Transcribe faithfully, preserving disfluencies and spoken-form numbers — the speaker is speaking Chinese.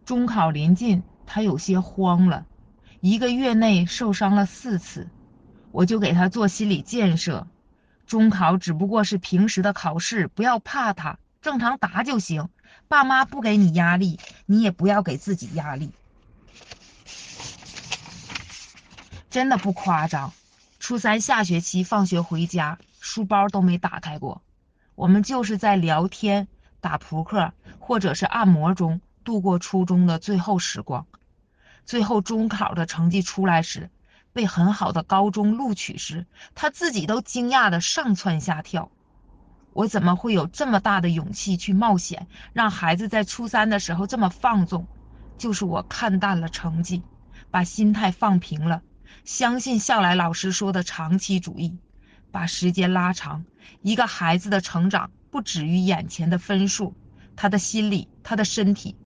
中考临近，他有些慌了，一个月内受伤了四次，我就给他做心理建设。中考只不过是平时的考试，不要怕它，正常答就行。爸妈不给你压力，你也不要给自己压力，真的不夸张。初三下学期放学回家，书包都没打开过，我们就是在聊天、打扑克或者是按摩中度过初中的最后时光。最后中考的成绩出来时，被很好的高中录取时，他自己都惊讶的上蹿下跳。我怎么会有这么大的勇气去冒险，让孩子在初三的时候这么放纵？就是我看淡了成绩，把心态放平了，相信校来老师说的长期主义，把时间拉长。一个孩子的成长不止于眼前的分数，他的心理，他的身体